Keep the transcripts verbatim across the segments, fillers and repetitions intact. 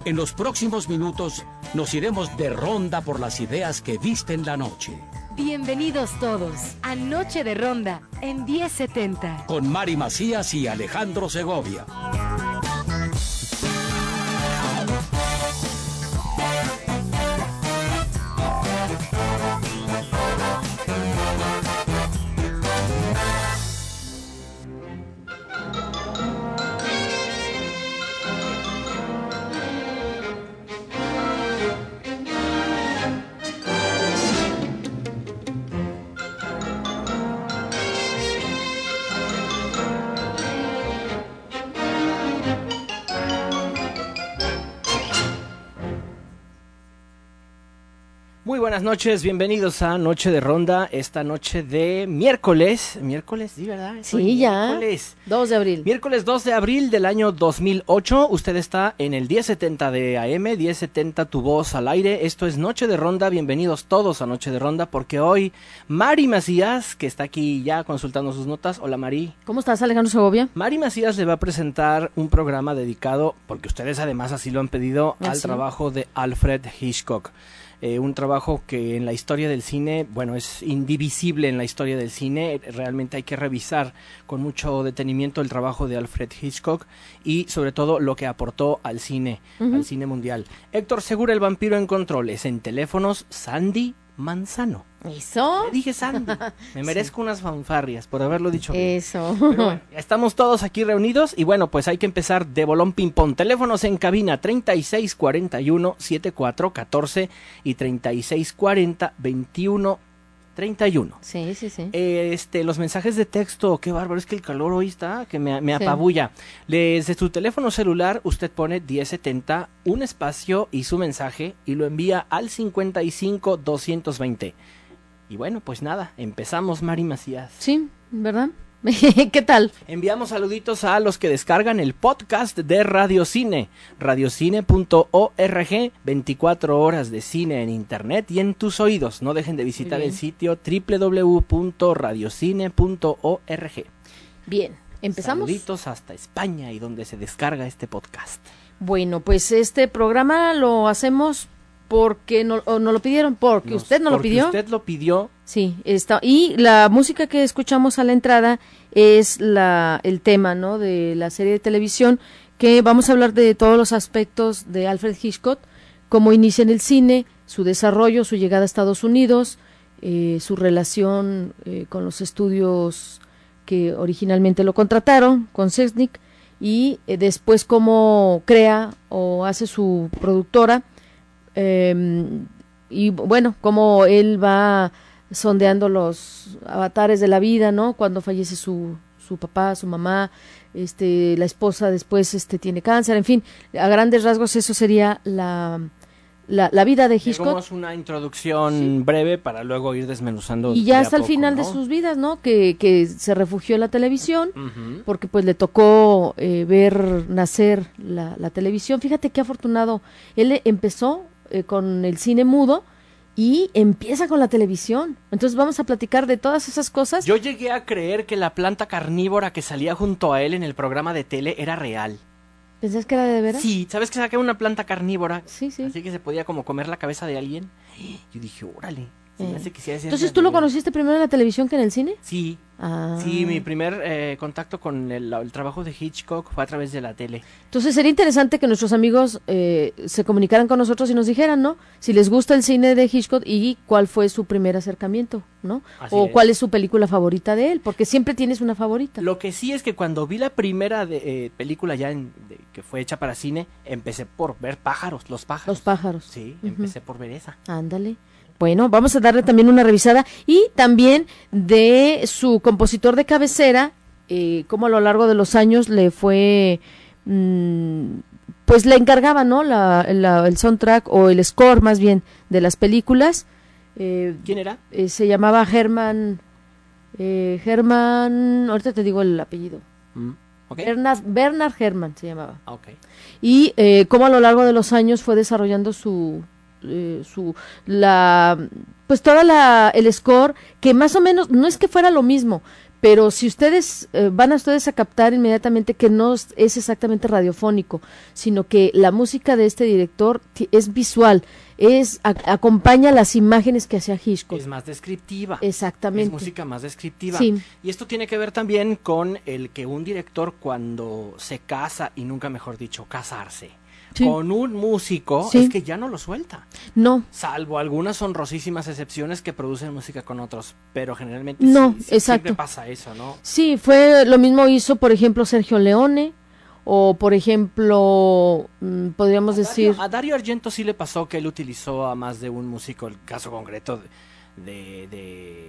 En los próximos minutos nos iremos de ronda por las ideas que visten la noche. Bienvenidos todos a Noche de Ronda en diez setenta. Con Mari Macías y Alejandro Segovia. Muy buenas noches, bienvenidos a Noche de Ronda, esta noche de miércoles, miércoles, ¿sí, verdad? Sí, Hoy, ya, miércoles. dos de abril. Miércoles dos de abril del año dos mil ocho, usted está en el diez setenta de A M, diez setenta tu voz al aire, esto es Noche de Ronda, bienvenidos todos a Noche de Ronda, porque hoy Mari Macías, que está aquí ya consultando sus notas, hola Mari. ¿Cómo estás, Alejandro Segovia? Mari Macías le va a presentar un programa dedicado, porque ustedes además así lo han pedido, ¿Ah, al sí? trabajo de Alfred Hitchcock. Eh, un trabajo que en la historia del cine, bueno, es indivisible en la historia del cine, realmente hay que revisar con mucho detenimiento el trabajo de Alfred Hitchcock y sobre todo lo que aportó al cine, uh-huh. al cine mundial. Héctor Segura, el vampiro en controles, en teléfonos, Sandy Manzano. ¿Eso? Le dije Sandy, me merezco sí. unas fanfarrias por haberlo dicho bien. Eso. Pero bueno, estamos todos aquí reunidos y bueno, pues hay que empezar de bolón ping pong. Teléfonos en cabina treinta y seis cuarenta y uno setenta y cuatro catorce y treinta y seis cuarenta veintiuno treinta y uno. Sí, sí, sí. Eh, este, los mensajes de texto, qué bárbaro, es que el calor hoy está, que me, me apabulla. Sí. Desde su teléfono celular, usted pone diez setenta, un espacio y su mensaje y lo envía al cincuenta y cinco doscientos veinte. Y bueno, pues nada, empezamos, Mari Macías. Sí, ¿verdad? ¿Qué tal? Enviamos saluditos a los que descargan el podcast de Radio Cine, radiocine punto org, veinticuatro horas de cine en internet y en tus oídos. No dejen de visitar el sitio doble u doble u doble u punto radiocine punto org. Bien, ¿empezamos? Saluditos hasta España y donde se descarga este podcast. Bueno, pues este programa lo hacemos porque no, o no lo pidieron, porque Nos, usted no lo porque pidió. usted lo pidió. Sí, está. Y la música que escuchamos a la entrada es la el tema, ¿no?, de la serie de televisión, que vamos a hablar de todos los aspectos de Alfred Hitchcock, cómo inicia en el cine, su desarrollo, su llegada a Estados Unidos, eh, su relación eh, con los estudios que originalmente lo contrataron, con Selznick, y eh, después cómo crea o hace su productora. Eh, y bueno, como él va sondeando los avatares de la vida, ¿no? Cuando fallece su, su papá, su mamá, este, la esposa después este, tiene cáncer, en fin, a grandes rasgos eso sería la, la, la vida de Hitchcock. Hagamos una introducción sí. breve para luego ir desmenuzando. Y ya hasta el poco, final ¿no? de sus vidas, ¿no? Que, que se refugió en la televisión, uh-huh. porque pues le tocó eh, ver nacer la, la televisión. Fíjate qué afortunado. Él empezó eh, con el cine mudo y empieza con la televisión. Entonces vamos a platicar de todas esas cosas. Yo llegué a creer que la planta carnívora que salía junto a él en el programa de tele era real. ¿Pensás que era de veras? Sí, ¿sabes que saqué una planta carnívora? Sí, sí. Así que se podía como comer la cabeza de alguien. Yo dije, órale. Se me hace que sí, Entonces, ¿tú lo conociste primero en la televisión que en el cine? Sí. Ah. Sí, mi primer eh, contacto con el, el trabajo de Hitchcock fue a través de la tele. Entonces sería interesante que nuestros amigos eh, se comunicaran con nosotros y nos dijeran, ¿no?, si les gusta el cine de Hitchcock y cuál fue su primer acercamiento, ¿no? Así o es. cuál es su película favorita de él, porque siempre tienes una favorita. Lo que sí es que cuando vi la primera de, eh, película ya en, de, que fue hecha para cine, empecé por ver pájaros, los pájaros. Los pájaros. Sí, uh-huh. empecé por ver esa. Ándale. Bueno, vamos a darle también una revisada y también de su compositor de cabecera, eh, cómo a lo largo de los años le fue, mmm, pues le encargaba, ¿no?, la, la, el soundtrack o el score más bien de las películas. Eh, ¿Quién era? Eh, se llamaba Herman, eh, Herman, ahorita te digo el apellido. Mm, okay. Bernard, Bernard Herrmann se llamaba. Okay. Y eh, cómo a lo largo de los años fue desarrollando su Eh, su la pues toda la el score, que más o menos no es que fuera lo mismo, pero si ustedes eh, van a ustedes a captar inmediatamente que no es exactamente radiofónico, sino que la música de este director es visual, es a, acompaña las imágenes que hacía Hitchcock. Es más descriptiva. Exactamente. Es música más descriptiva. Sí. Y esto tiene que ver también con el que un director cuando se casa, y nunca mejor dicho, casarse, sí, con un músico, sí, es que ya no lo suelta. No. Salvo algunas honrosísimas excepciones que producen música con otros, pero generalmente no, sí, sí, exacto. siempre pasa eso, ¿no? Sí, fue lo mismo hizo, por ejemplo, Sergio Leone, o por ejemplo, mmm, podríamos a decir... Dario, a Dario Argento sí le pasó que él utilizó a más de un músico, el caso concreto de... de, de...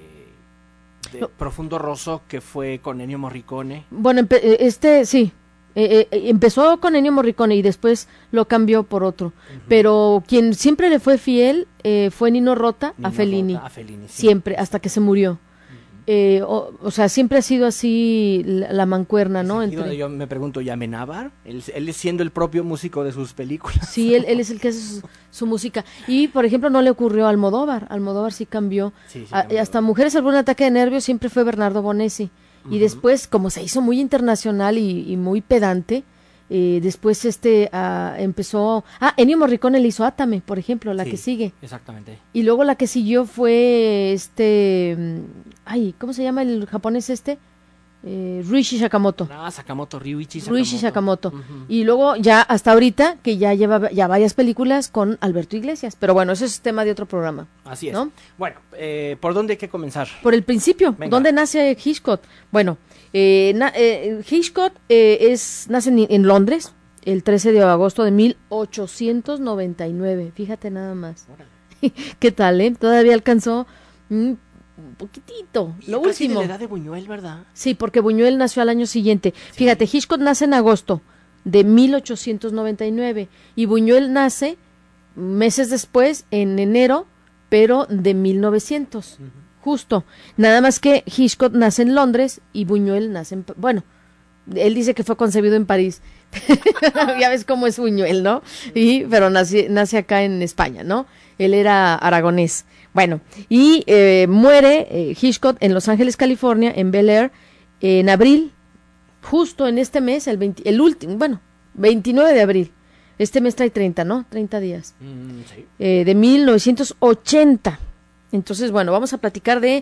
de no. Profundo Rosso, que fue con Ennio Morricone. Bueno, este, sí... Eh, eh, empezó con Ennio Morricone y después lo cambió por otro, uh-huh. pero quien siempre le fue fiel eh, fue Nino Rota Nino a Fellini, Rota, a Fellini sí. siempre, hasta que se murió. Uh-huh. eh, o, o sea, siempre ha sido así la, la mancuerna, ¿no? Entre... Yo me pregunto, ¿y Amenábar? Él, él siendo el propio músico de sus películas. Sí, él, él es el que hace su, su música. Y, por ejemplo, no le ocurrió a Almodóvar, Almodóvar sí cambió, sí, sí cambió. A, hasta Mujeres algún ataque de nervios siempre fue Bernardo Bonesi. Y uh-huh. después, como se hizo muy internacional y, y muy pedante, eh, después este uh, empezó... Ah, Ennio Morricone le hizo Átame, por ejemplo, la sí, que sigue. Exactamente. Y luego la que siguió fue este... Ay, ¿cómo se llama el japonés este? Eh, Ryuichi Sakamoto. Ah, Sakamoto, Ryuichi Sakamoto. Ryuichi Sakamoto. Uh-huh. Y luego ya hasta ahorita, que ya lleva ya varias películas con Alberto Iglesias. Pero bueno, eso es tema de otro programa. Así es. ¿No? Bueno, eh, ¿por dónde hay que comenzar? Por el principio. Venga. ¿Dónde nace Hitchcock? Bueno, eh, na, eh, Hitchcock eh, es, nace en, en Londres el trece de agosto de mil ochocientos noventa y nueve. Fíjate nada más. ¿Qué tal, eh? Todavía alcanzó... Mm, un poquitito, y lo casi último. de la edad de Buñuel, ¿verdad? Sí, porque Buñuel nació al año siguiente. Sí. Fíjate, Hitchcock nace en agosto de mil ochocientos noventa y nueve y Buñuel nace meses después, en enero, pero de mil novecientos. Uh-huh. Justo. Nada más que Hitchcock nace en Londres y Buñuel nace en... Bueno, él dice que fue concebido en París. Ya ves cómo es Buñuel, ¿no? Y, pero nace, nace acá en España, ¿no? Él era aragonés. Bueno, y eh, muere eh, Hitchcock en Los Ángeles, California, en Bel Air, eh, en abril, justo en este mes, el, veinte, el último, bueno, veintinueve de abril. Este mes trae treinta, ¿no? treinta días. Mm, sí. eh, de mil novecientos ochenta. Entonces, bueno, vamos a platicar de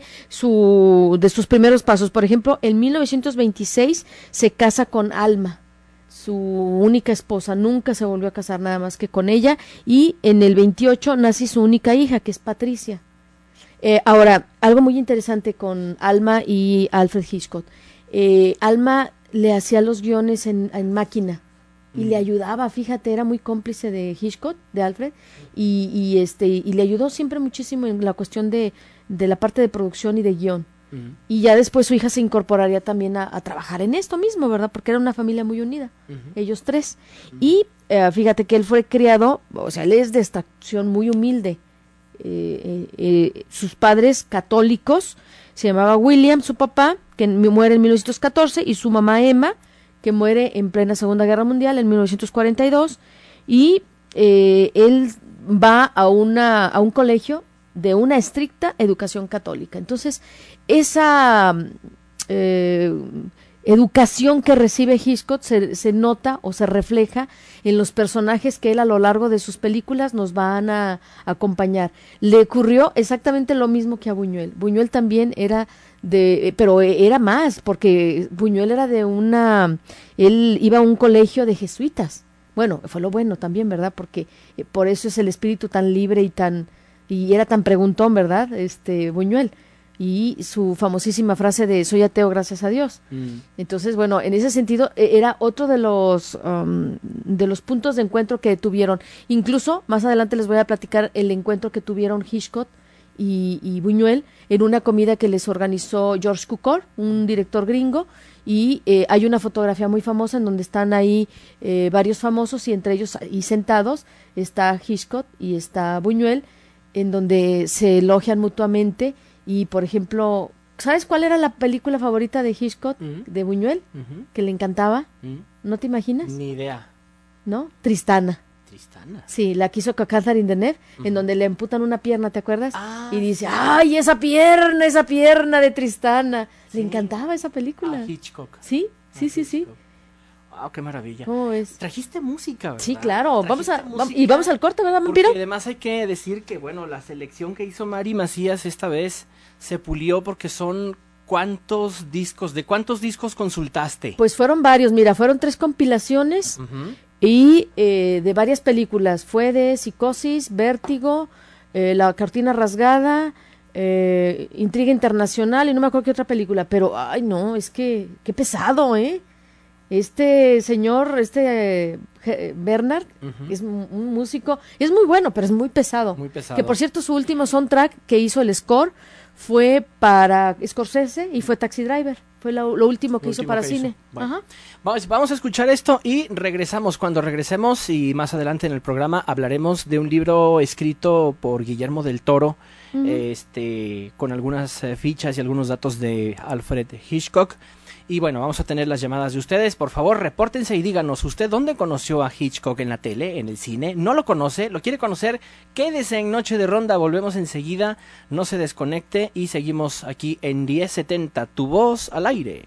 su de sus primeros pasos. Por ejemplo, en mil novecientos veintiséis se casa con Alma, su única esposa, nunca se volvió a casar nada más que con ella, y en el veintiocho nace su única hija, que es Patricia. Eh, ahora, algo muy interesante con Alma y Alfred Hitchcock. Eh, Alma le hacía los guiones en, en máquina y mm. le ayudaba, fíjate, era muy cómplice de Hitchcock, de Alfred, y, y este y le ayudó siempre muchísimo en la cuestión de, de la parte de producción y de guión. Uh-huh. Y ya después su hija se incorporaría también a, a trabajar en esto mismo, ¿verdad? Porque era una familia muy unida, uh-huh. ellos tres. Uh-huh. Y eh, fíjate que él fue criado, o sea, él es de extracción muy humilde. Eh, eh, eh, sus padres católicos, se llamaba William, su papá, que muere en mil novecientos catorce, y su mamá Emma, que muere en plena Segunda Guerra Mundial en mil novecientos cuarenta y dos. Y eh, él va a, una, a un colegio de una estricta educación católica. Entonces, esa eh, educación que recibe Hitchcock se, se nota o se refleja en los personajes que él a lo largo de sus películas nos van a, a acompañar. Le ocurrió exactamente lo mismo que a Buñuel. Buñuel también era de, pero era más, porque Buñuel era de una, él iba a un colegio de jesuitas. Bueno, fue lo bueno también, ¿verdad? Porque eh, por eso es el espíritu tan libre y tan y era tan preguntón, ¿verdad? Este Buñuel. Y su famosísima frase de soy ateo gracias a Dios. Mm. Entonces, bueno, en ese sentido era otro de los um, de los puntos de encuentro que tuvieron. Incluso más adelante les voy a platicar el encuentro que tuvieron Hitchcock y, y Buñuel en una comida que les organizó George Cukor, un director gringo, y eh, hay una fotografía muy famosa en donde están ahí eh, varios famosos y entre ellos y sentados está Hitchcock y está Buñuel, en donde se elogian mutuamente. Y, por ejemplo, ¿sabes cuál era la película favorita de Hitchcock, uh-huh. de Buñuel? Uh-huh. Que le encantaba. Uh-huh. ¿No te imaginas? Ni idea. ¿No? Tristana. Tristana. Sí, la que hizo con Catherine Deneuve, uh-huh. en donde le amputan una pierna, ¿te acuerdas? Ah, y dice, sí. ¡ay, esa pierna, esa pierna de Tristana! Sí. Le encantaba esa película. A Hitchcock. Sí, sí, a sí, sí. ¡Wow, qué maravilla! ¿Cómo ves? Trajiste música, ¿verdad? Sí, claro. Vamos a, música, y vamos al corte, ¿verdad, Vampiro? Porque además hay que decir que, bueno, la selección que hizo Mari Macías esta vez se pulió porque son... ¿Cuántos discos, de cuántos discos consultaste? Pues fueron varios, mira, fueron tres compilaciones uh-huh. y eh, de varias películas. Fue de Psicosis, Vértigo, eh, La Cortina Rasgada, eh, Intriga Internacional y no me acuerdo qué otra película, pero, ay no, es que, qué pesado, ¿eh? Este señor, este eh, Bernard, uh-huh. es un, un músico, es muy bueno, pero es muy pesado. Muy pesado. Que por cierto, su último soundtrack que hizo el score fue para Scorsese y fue Taxi Driver. Fue lo, lo último que lo hizo último para que cine. Hizo. Bueno, Ajá. Vamos, vamos a escuchar esto y regresamos. Cuando regresemos y más adelante en el programa hablaremos de un libro escrito por Guillermo del Toro, uh-huh. este, con algunas eh, fichas y algunos datos de Alfred Hitchcock. Y bueno, vamos a tener las llamadas de ustedes. Por favor, repórtense y díganos, ¿usted dónde conoció a Hitchcock? ¿En la tele? ¿En el cine? ¿No lo conoce? ¿Lo quiere conocer? Quédese en Noche de Ronda, volvemos enseguida. No se desconecte y seguimos aquí en diez setenta, Tu Voz al Aire.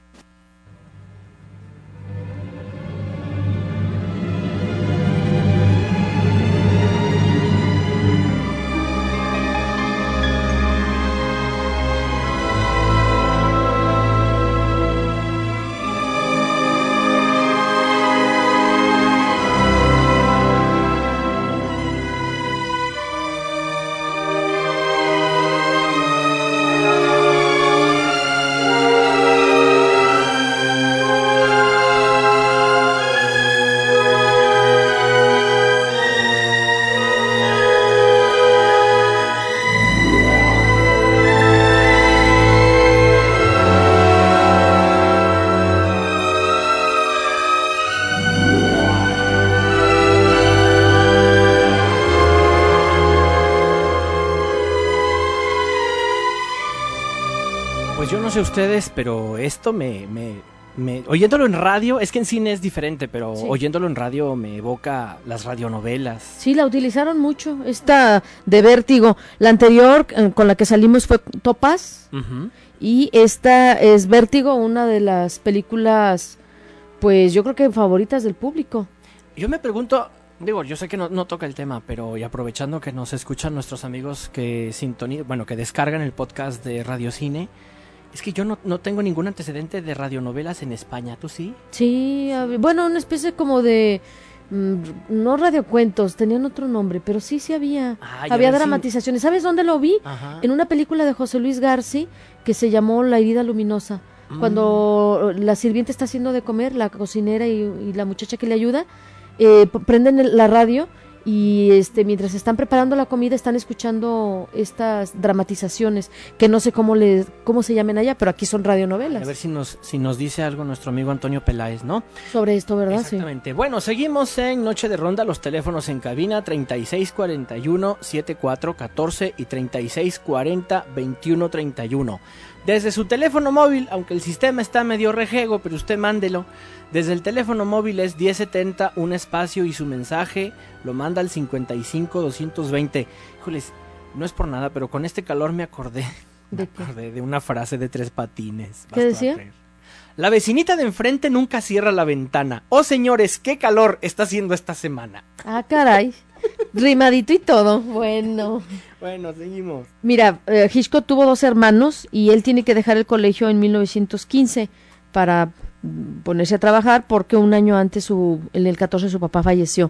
No sé ustedes, pero esto me, me, me... Oyéndolo en radio, es que en cine es diferente, pero sí. oyéndolo en radio me evoca las radionovelas. Sí, la utilizaron mucho, esta de Vértigo. La anterior, eh, con la que salimos, fue Topaz, uh-huh. y esta es Vértigo, una de las películas, pues yo creo que favoritas del público. Yo me pregunto... Digo, yo sé que no, no toca el tema, pero y aprovechando que nos escuchan nuestros amigos que sintonizan, bueno, que descargan el podcast de Radio Cine, es que yo no, no tengo ningún antecedente de radionovelas en España, ¿tú sí? Sí, sí. Bueno, una especie como de, mmm, no radiocuentos, tenían otro nombre, pero sí, sí había, ah, había dramatizaciones. Si... ¿Sabes dónde lo vi? Ajá. En una película de José Luis García que se llamó La herida luminosa. Mm. Cuando la sirvienta está haciendo de comer, la cocinera y, y la muchacha que le ayuda, eh, prenden el, la radio y este mientras están preparando la comida están escuchando estas dramatizaciones que no sé cómo le cómo se llamen allá, pero aquí son radionovelas. A ver si nos si nos dice algo nuestro amigo Antonio Peláez, ¿no? Sobre esto, ¿verdad? Exactamente. Sí. Bueno, seguimos en Noche de Ronda, los teléfonos en cabina treinta y seis cuarenta y uno setenta y cuatro catorce y treinta y seis cuarenta veintiuno treinta y uno. Desde su teléfono móvil, aunque el sistema está medio rejego, pero usted mándelo. Desde el teléfono móvil es diez setenta, un espacio y su mensaje lo manda al cincuenta y cinco doscientos veinte. Híjoles, no es por nada, pero con este calor me acordé, me acordé de una frase de Tres Patines. ¿Qué decía? La vecinita de enfrente nunca cierra la ventana. Oh, señores, qué calor está haciendo esta semana. Ah, caray. Rimadito y todo. Bueno. Bueno, seguimos. Mira, eh, Hitchcock tuvo dos hermanos y él tiene que dejar el colegio en mil novecientos quince para ponerse a trabajar porque un año antes, su, en el catorce, su papá falleció.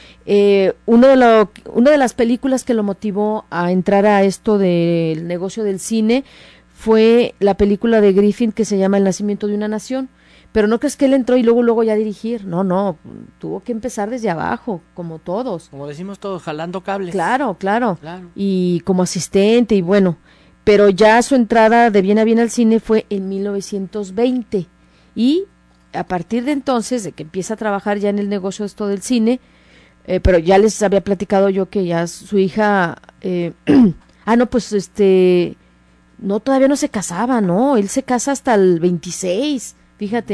Eh, uno de lo, una de las películas que lo motivó a entrar a esto del negocio del cine fue la película de Griffin que se llama El nacimiento de una nación. Pero no crees que él entró y luego luego ya dirigir. No, no, tuvo que empezar desde abajo, como todos. Como decimos todos, jalando cables. Claro, claro, claro. Y como asistente y bueno. Pero ya su entrada de bien a bien al cine fue en mil novecientos veinte. Y a partir de entonces, de que empieza a trabajar ya en el negocio esto del cine, eh, pero ya les había platicado yo que ya su hija... Eh, ah, no, pues este... No, todavía no se casaba, ¿no? Él se casa hasta el veintiséis. Fíjate,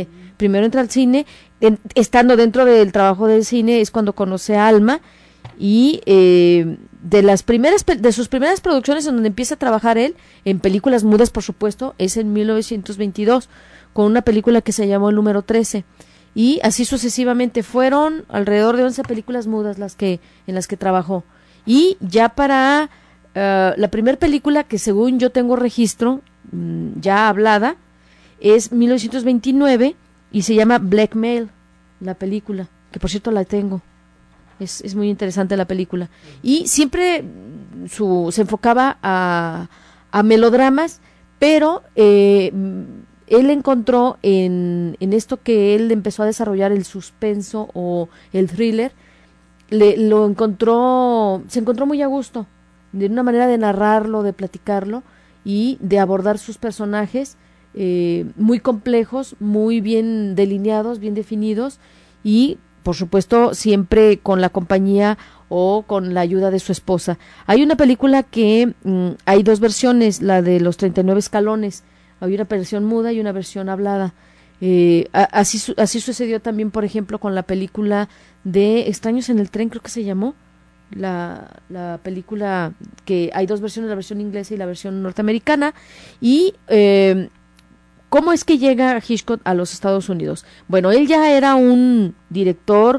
primero entra al cine, en, estando dentro del trabajo del cine es cuando conoce a Alma, y eh, de las primeras de sus primeras producciones en donde empieza a trabajar él, en películas mudas por supuesto, es en mil novecientos veintidós, con una película que se llamó El Número trece, y así sucesivamente. Fueron alrededor de once películas mudas las que en las que trabajó, y ya para uh, la primera película que según yo tengo registro mm, ya hablada es mil novecientos veintinueve y se llama Blackmail, la película, que por cierto la tengo. Es, es muy interesante la película. Y siempre su, se enfocaba a, a melodramas, pero eh, él encontró en, en esto que él empezó a desarrollar, el suspenso o el thriller, le, lo encontró, se encontró muy a gusto, de una manera de narrarlo, de platicarlo y de abordar sus personajes eh, muy complejos, muy bien delineados, bien definidos, y por supuesto siempre con la compañía o con la ayuda de su esposa. Hay una película que mm, hay dos versiones, la de los treinta y nueve escalones, hay una versión muda y una versión hablada. Eh, a, así, su, así sucedió también, por ejemplo, con la película de Extraños en el tren, creo que se llamó, la, la película que hay dos versiones, la versión inglesa y la versión norteamericana. Y eh, ¿cómo es que llega Hitchcock a los Estados Unidos? Bueno, él ya era un director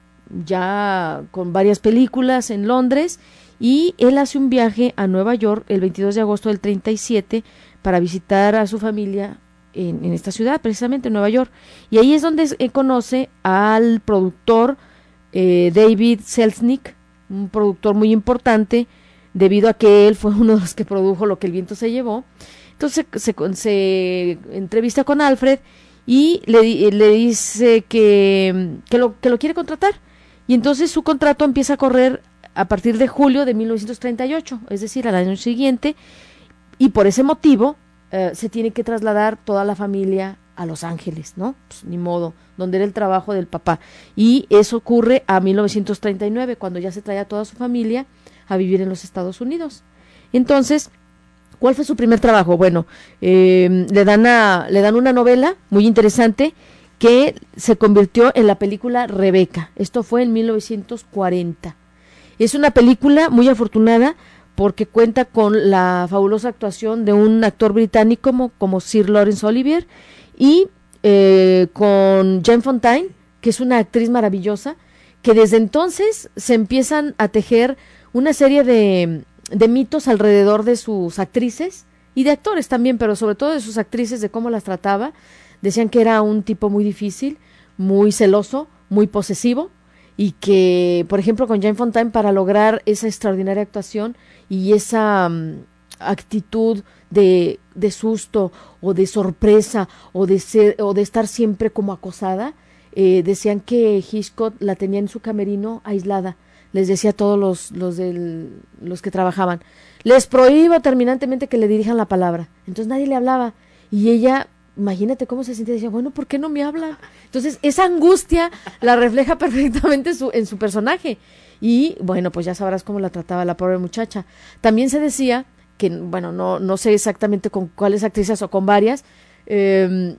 ya con varias películas en Londres, y él hace un viaje a Nueva York el veintidós de agosto del treinta y siete para visitar a su familia en, en esta ciudad, precisamente en Nueva York. Y ahí es donde eh, conoce al productor eh, David Selznick, un productor muy importante, debido a que él fue uno de los que produjo Lo que el viento se llevó. Entonces se, se, se entrevista con Alfred y le, le dice que, que, lo, que lo quiere contratar. Y entonces su contrato empieza a correr a partir de julio de mil novecientos treinta y ocho, es decir, al año siguiente, y por ese motivo eh, se tiene que trasladar toda la familia a Los Ángeles, ¿no? Pues, ni modo, donde era el trabajo del papá. Y eso ocurre a mil novecientos treinta y nueve, cuando ya se trae a toda su familia a vivir en los Estados Unidos. Entonces, ¿cuál fue su primer trabajo? Bueno, eh, le dan a, le dan una novela muy interesante que se convirtió en la película Rebeca. Esto fue en mil novecientos cuarenta. Es una película muy afortunada porque cuenta con la fabulosa actuación de un actor británico como, como Sir Laurence Olivier, y eh, con Jane Fontaine, que es una actriz maravillosa, que desde entonces se empiezan a tejer una serie de, de mitos alrededor de sus actrices y de actores también, pero sobre todo de sus actrices, de cómo las trataba. Decían que era un tipo muy difícil, muy celoso, muy posesivo, y que, por ejemplo, con Jane Fontaine, para lograr esa extraordinaria actuación y esa um, actitud de, de susto o de sorpresa o de ser, o de estar siempre como acosada, eh, decían que Hitchcock la tenía en su camerino aislada. Les decía a todos los los, del, los que trabajaban, les prohíbo terminantemente que le dirijan la palabra. Entonces nadie le hablaba, y ella, imagínate cómo se sentía, decía, bueno, ¿por qué no me hablan? Entonces esa angustia la refleja perfectamente en su, en su personaje. Y bueno, pues ya sabrás cómo la trataba la pobre muchacha. También se decía que, bueno, no, no sé exactamente con cuáles actrices o con varias, eh,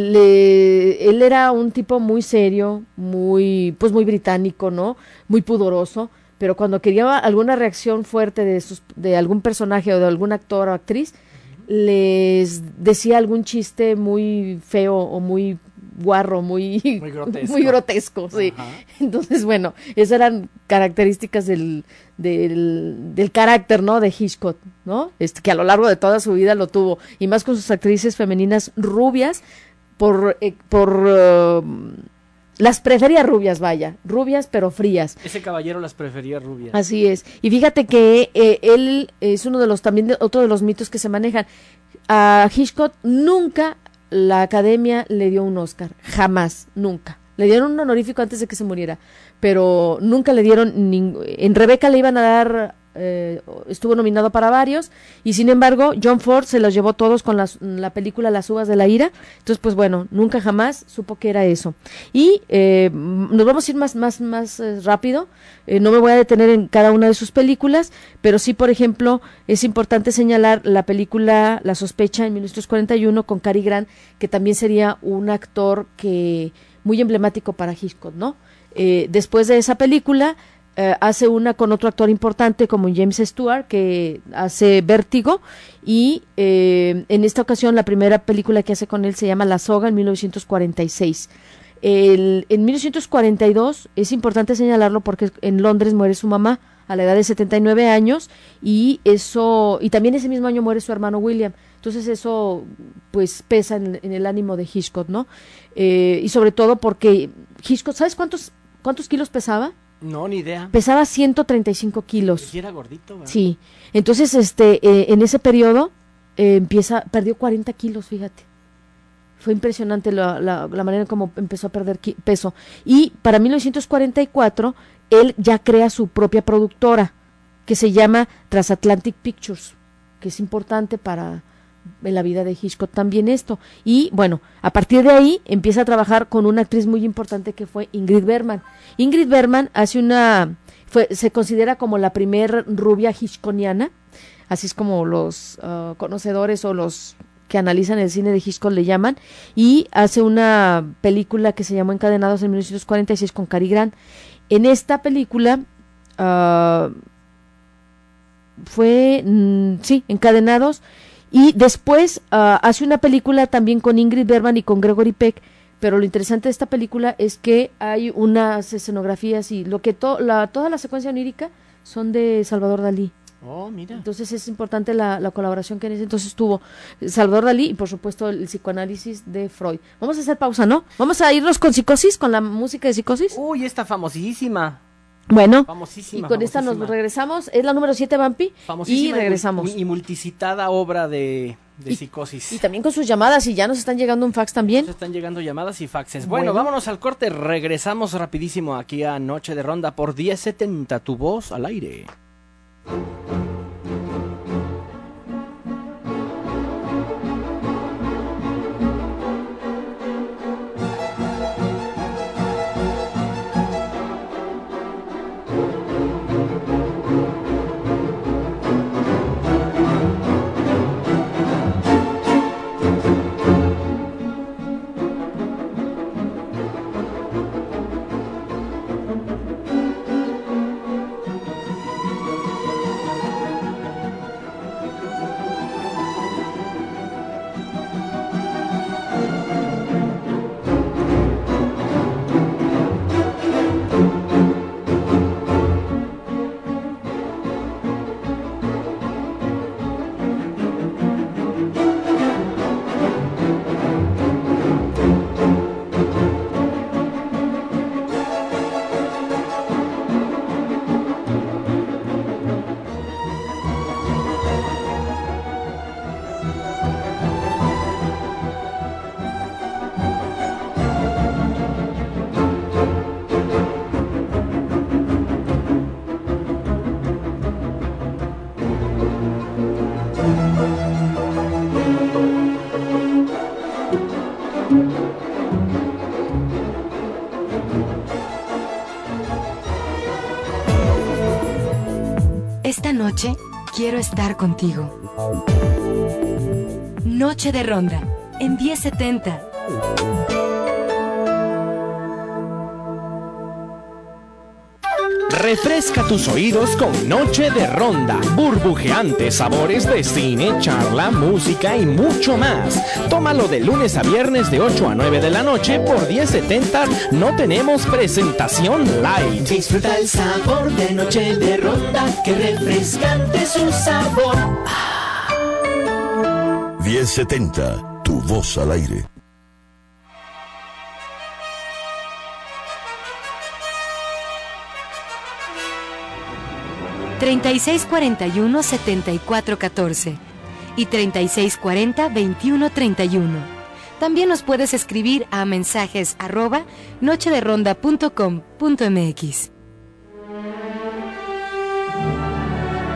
le, él era un tipo muy serio, muy, pues muy británico, ¿no? Muy pudoroso, pero cuando quería alguna reacción fuerte de, sus, de algún personaje o de algún actor o actriz, les decía algún chiste muy feo o muy guarro, muy, muy grotesco, muy grotesco, sí. Ajá. Entonces, bueno, esas eran características del, del, del carácter, ¿no? De Hitchcock, ¿no? Este, que a lo largo de toda su vida lo tuvo, y más con sus actrices femeninas rubias, por, eh, por uh, las prefería rubias, vaya, rubias pero frías. Ese caballero las prefería rubias. Así es. Y fíjate que eh, él es uno de los, también de, otro de los mitos que se manejan. A Hitchcock nunca la Academia le dio un Oscar, jamás, nunca. Le dieron un honorífico antes de que se muriera, pero nunca le dieron, ning- en Rebeca le iban a dar eh, estuvo nominado para varios, y sin embargo John Ford se los llevó todos con las, la película Las uvas de la ira. Entonces pues bueno, nunca jamás supo que era eso. Y eh, nos vamos a ir más, más, más eh, rápido, eh, no me voy a detener en cada una de sus películas, pero sí, por ejemplo, es importante señalar la película La sospecha en mil novecientos cuarenta y uno con Cary Grant, que también sería un actor que muy emblemático para Hitchcock, ¿no? Eh, después de esa película eh, hace una con otro actor importante como James Stewart, que hace Vértigo, y eh, en esta ocasión la primera película que hace con él se llama La soga en mil novecientos cuarenta y seis. El, en mil novecientos cuarenta y dos es importante señalarlo porque en Londres muere su mamá a la edad de setenta y nueve años, y eso, y también ese mismo año muere su hermano William. Entonces eso pues pesa en, en el ánimo de Hitchcock, ¿no? Eh, y sobre todo porque Hitchcock, ¿sabes cuántos cuántos kilos pesaba? No, ni idea. Pesaba ciento treinta y cinco kilos. Y era gordito, ¿verdad? Sí. Entonces, este, eh, en ese periodo eh, empieza, perdió cuarenta kilos, fíjate. Fue impresionante la, la, la manera en cómo empezó a perder ki- peso. Y para mil novecientos cuarenta y cuatro, él ya crea su propia productora, que se llama Transatlantic Pictures, que es importante para en la vida de Hitchcock también esto. Y bueno, a partir de ahí empieza a trabajar con una actriz muy importante que fue Ingrid Bergman. Ingrid Bergman hace una, fue, se considera como la primer rubia hitchcockiana, así es como los uh, conocedores o los que analizan el cine de Hitchcock le llaman, y hace una película que se llamó Encadenados en mil novecientos cuarenta y seis con Cary Grant. En esta película uh, fue, mm, sí, Encadenados. Y después uh, hace una película también con Ingrid Bergman y con Gregory Peck, pero lo interesante de esta película es que hay unas escenografías y lo que to, la, toda la secuencia onírica son de Salvador Dalí. Oh, mira. Entonces es importante la, la colaboración que en ese entonces tuvo Salvador Dalí y por supuesto el psicoanálisis de Freud. Vamos a hacer pausa, ¿no? Vamos a irnos con Psicosis, con la música de Psicosis. Uy, esta famosísima. Bueno, famosísima, y con famosísima. esta nos regresamos, es la número siete, Vampi, y regresamos. Y, y multicitada obra de, de y, Psicosis. Y también con sus llamadas, y ya nos están llegando un fax también. Nos están llegando llamadas y faxes. Bueno, Bueno, vámonos al corte, regresamos rapidísimo aquí a Noche de Ronda por diez setenta, tu voz al aire. Esta noche quiero estar contigo. Noche de Ronda en diez setenta. Refresca tus oídos con Noche de Ronda, burbujeantes sabores de cine, charla, música y mucho más. Tómalo de lunes a viernes de ocho a nueve de la noche por diez setenta. No tenemos presentación light. Disfruta el sabor de Noche de Ronda, que refrescante su sabor. diez setenta, tu voz al aire. treinta y seis cuarenta y uno setenta y cuatro catorce y treinta y seis cuarenta veintiuno treinta y uno. También nos puedes escribir a mensajes arroba nochederonda punto com punto mx.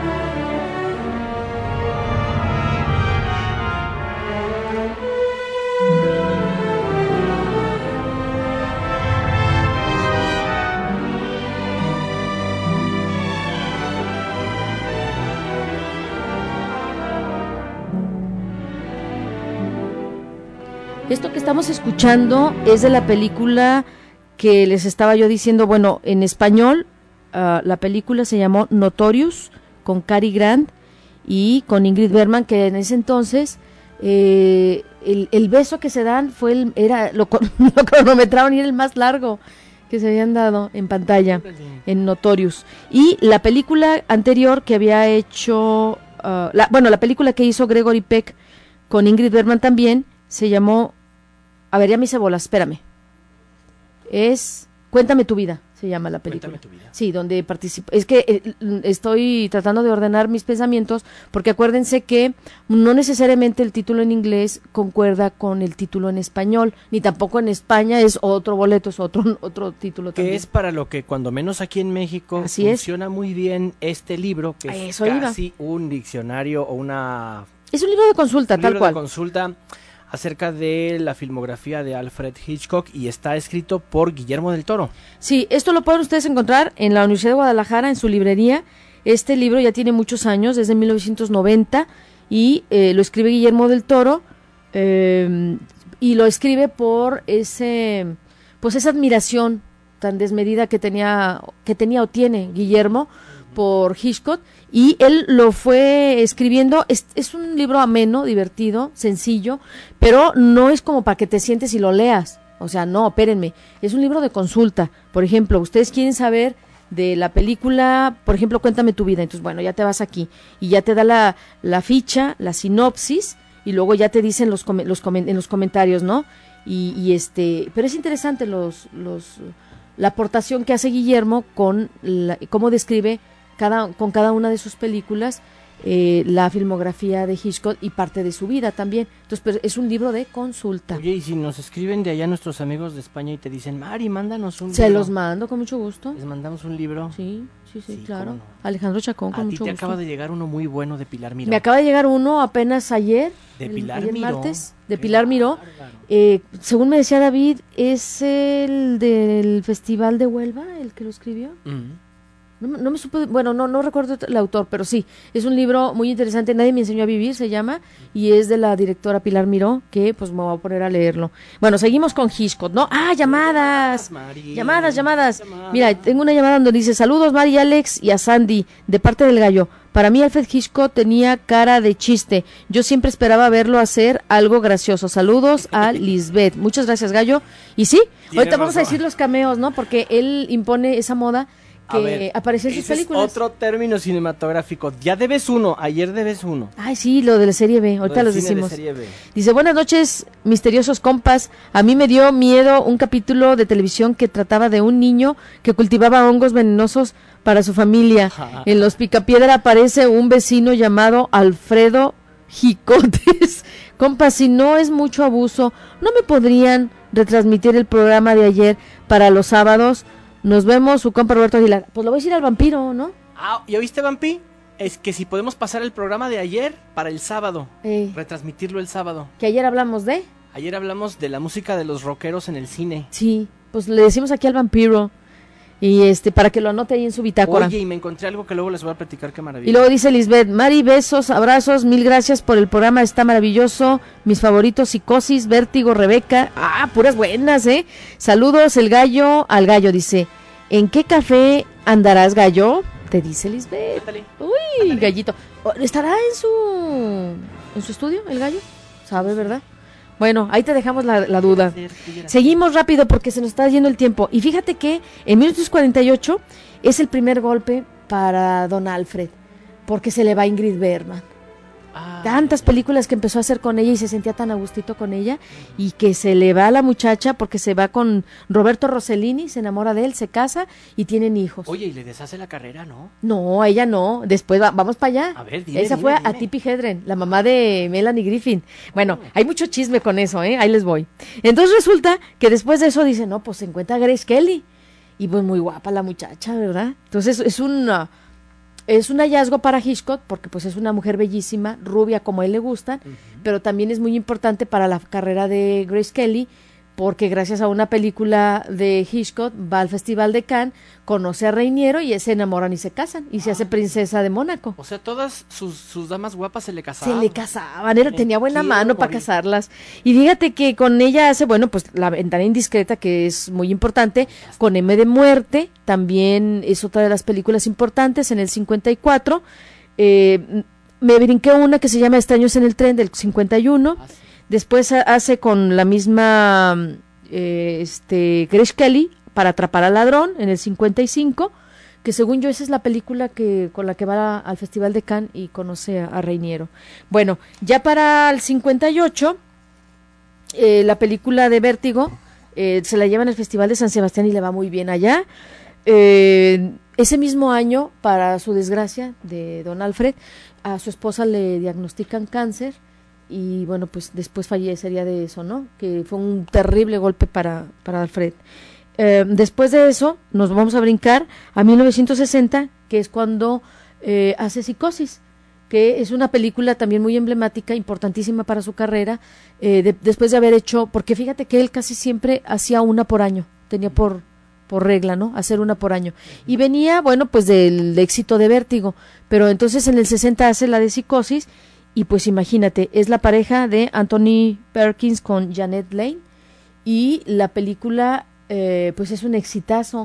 Esto que estamos escuchando es de la película que les estaba yo diciendo, bueno, en español, uh, la película se llamó Notorious, con Cary Grant y con Ingrid Bergman, que en ese entonces eh, el, el beso que se dan fue el, era lo, lo cronometraron y era el más largo que se habían dado en pantalla en Notorious. Y la película anterior que había hecho, uh, la, bueno, la película que hizo Gregory Peck con Ingrid Bergman también se llamó, a ver, ya me hice bolas, espérame. Es Cuéntame tu vida, se llama la película. Cuéntame tu vida. Sí, donde participa. Es que eh, estoy tratando de ordenar mis pensamientos, porque acuérdense que no necesariamente el título en inglés concuerda con el título en español, ni tampoco en España es otro boleto, es otro otro título también. Que es para lo que cuando menos aquí en México Así funciona es. muy bien este libro, que es Eso casi iba. un diccionario o una... Es un libro de consulta, un tal libro cual. de consulta acerca de la filmografía de Alfred Hitchcock y está escrito por Guillermo del Toro. Sí, esto lo pueden ustedes encontrar en la Universidad de Guadalajara, en su librería. Este libro ya tiene muchos años, desde mil novecientos noventa, y eh, lo escribe Guillermo del Toro, eh, y lo escribe por ese, pues esa admiración tan desmedida que tenía, que tenía o tiene Guillermo por Hitchcock, y él lo fue escribiendo. Es, es un libro ameno, divertido, sencillo, pero no es como para que te sientes y lo leas. O sea, no, espérenme, es un libro de consulta. Por ejemplo, ustedes quieren saber de la película, por ejemplo, Cuéntame tu vida. Entonces, bueno, ya te vas aquí y ya te da la, la ficha, la sinopsis, y luego ya te dicen los, com- los com- en los comentarios, ¿no? Y, y este, pero es interesante los, los, la aportación que hace Guillermo con la, cómo describe cada, con cada una de sus películas, eh, la filmografía de Hitchcock y parte de su vida también. Entonces, pues, es un libro de consulta. Oye, y si nos escriben de allá nuestros amigos de España y te dicen, Mari, mándanos un Se libro. los mando con mucho gusto. Les mandamos un libro. Sí, sí, sí, Sí, claro. cómo no. Alejandro Chacón, con A ti mucho te gusto. acaba de llegar uno muy bueno de Pilar Miró. Me acaba de llegar uno apenas ayer, De el- Pilar ayer Miró. martes, de Qué Pilar Miró. bárbaro. Eh, según me decía David, es el del Festival de Huelva, el que lo escribió. Mm. No, me- no me supe, bueno, no no recuerdo el autor, pero sí, es un libro muy interesante. Nadie me enseñó a vivir, se llama, y es de la directora Pilar Miró, que pues me voy a poner a leerlo. Bueno, seguimos con Hitchcock, ¿no? ¡Ah, llamadas! Mari. Llamadas, llamadas. Llamadas. Mira, tengo una llamada donde dice, saludos Mari y Alex y a Sandy, de parte del Gallo. Para mí Alfred Hitchcock tenía cara de chiste. Yo siempre esperaba verlo hacer algo gracioso. Saludos a Lisbeth. Muchas gracias, Gallo. Y sí, Tiene ahorita vamos a razón. decir los cameos, ¿no? Porque él impone esa moda A que ver, aparece en sus ese es películas. otro término cinematográfico. Ya debes uno, ayer debes uno. Ay, sí, lo de la serie B, ahorita Lo los del cine de decimos. serie B. Dice, buenas noches, misteriosos compas. A mí me dio miedo un capítulo de televisión que trataba de un niño que cultivaba hongos venenosos para su familia. En Los Picapiedra aparece un vecino llamado Alfredo Jicotes. Compas, si no es mucho abuso, ¿no me podrían retransmitir el programa de ayer para los sábados? Nos vemos, su compa Roberto Aguilar. Pues lo voy a decir al vampiro, ¿no? Ah, ¿ya oíste, Vampi? Es que si podemos pasar el programa de ayer para el sábado, Eh, retransmitirlo el sábado. que ayer hablamos de... Ayer hablamos de la música de los rockeros en el cine. Sí, pues le decimos aquí al vampiro. Y este, para que lo anote ahí en su bitácora. Oye, y me encontré algo que luego les voy a platicar, qué maravilla. Y luego dice Lisbeth, Mari, besos, abrazos, mil gracias por el programa, está maravilloso. Mis favoritos, Psicosis, Vértigo, Rebeca. Ah, puras buenas, ¿eh? Saludos, el gallo, al gallo, dice. ¿En qué café andarás, gallo? Te dice Lisbeth. Ándale. Uy, Ándale. gallito. Oh, ¿estará en su, en su estudio, el gallo? ¿Sabe, verdad? Bueno, ahí te dejamos la, la duda. Seguimos rápido porque se nos está yendo el tiempo. Y fíjate que en mil novecientos cuarenta y ocho es el primer golpe para Don Alfred, porque se le va Ingrid Bergman. Ah, Tantas películas que empezó a hacer con ella y se sentía tan a gustito con ella, y que se le va a la muchacha porque se va con Roberto Rossellini, se enamora de él, se casa y tienen hijos. Oye, y le deshace la carrera, ¿no? No, ella no. Después va- vamos para allá. A ver, dime, Esa dime, fue dime. a Tippi Hedren, la mamá de Melanie Griffin. Bueno, hay mucho chisme con eso, ¿eh? Ahí les voy. Entonces resulta que después de eso dice, no, pues se encuentra Grace Kelly. Y pues muy guapa la muchacha, ¿verdad? Entonces es un, uh, es un hallazgo para Hitchcock porque pues es una mujer bellísima, rubia como a él le gustan, pero también es muy importante para la carrera de Grace Kelly porque gracias a una película de Hitchcock va al Festival de Cannes, conoce a Reiniero y se enamoran y se casan y se hace princesa de Mónaco. O sea, todas sus, sus damas guapas se le casaban. Se le casaban, era, tenía buena quiero mano para morir. casarlas. Y fíjate que con ella hace, bueno, pues La ventana indiscreta, que es muy importante, con M de muerte, también es otra de las películas importantes, en el cincuenta y cuatro. Eh, me brinqué una que se llama Extraños en el tren, del cincuenta y uno. Ah, sí. Después hace con la misma eh, este Grace Kelly para atrapar al ladrón en el cincuenta y cinco, que según yo esa es la película que con la que va al Festival de Cannes y conoce a, a Reiniero. Bueno, ya para el cincuenta y ocho, eh, la película de Vértigo eh, se la llevan al Festival de San Sebastián y le va muy bien allá. Eh, ese mismo año, para su desgracia de don Alfred, a su esposa le diagnostican cáncer. Y bueno, pues después fallecería de eso, ¿no? Que fue un terrible golpe para, para Alfred. Eh, después de eso, nos vamos a brincar a mil novecientos sesenta, que es cuando eh, hace Psicosis, que es una película también muy emblemática, importantísima para su carrera, eh, de, después de haber hecho, porque fíjate que él casi siempre hacía una por año, tenía por, por regla, ¿no? Hacer una por año. Y venía, bueno, pues del éxito de Vértigo, pero entonces en el sesenta hace la de Psicosis. Y pues imagínate, es la pareja de Anthony Perkins con Janet Leigh, y la película eh, pues es un exitazo,